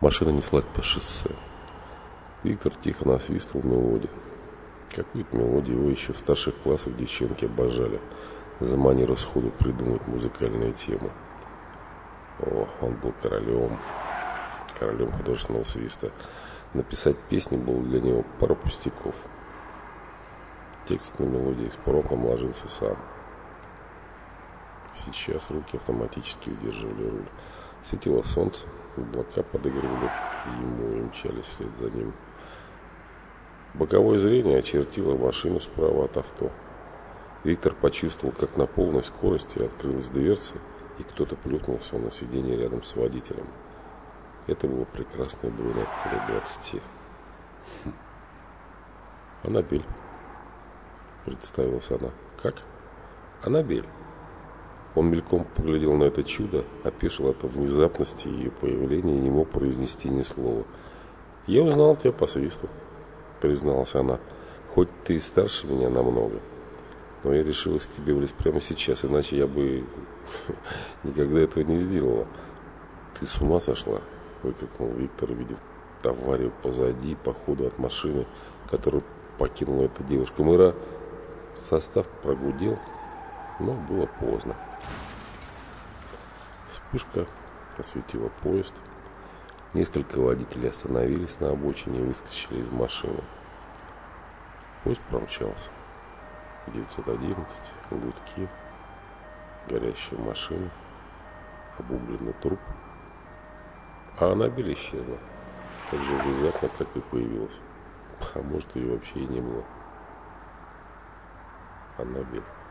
Машина неслась по шоссе. Виктор тихо насвистывал мелодию. Какую-то мелодию его еще в старших классах девчонки обожали за манеру сходу придумать музыкальную тему. О, он был королем художественного свиста. Написать песню было для него пара пустяков. Текст на мелодии с пороком ложился сам. Сейчас руки автоматически удерживали руль. Светило солнце, облака подыгрывали ему и мчались вслед за ним. Боковое зрение очертило машину справа от авто. Виктор почувствовал, как на полной скорости открылась дверца, и кто-то плюхнулся на сиденье рядом с водителем. Это была прекрасная брюнетка лет 20. «Анабель», — представилась она. «Как?» «Анабель». Он мельком поглядел на это чудо, опешил от внезапности ее появления и не мог произнести ни слова. «Я узнал тебя по свисту», — призналась она. «Хоть ты и старше меня намного, но я решилась к тебе влезть прямо сейчас, иначе я бы никогда этого не сделала». «Ты с ума сошла?» — выкрикнул Виктор, увидев аварию позади, по ходу от машины, которую покинула эта девушка. Мыра. Состав прогудел, но было поздно. Вспышка осветила поезд. Несколько водителей остановились на обочине и выскочили из машины. Поезд промчался. 911, гудки, горящая машина, обугленный труп. А Анабель исчезла так же внезапно, как и появилась. А может, ее вообще и не было. Анабель.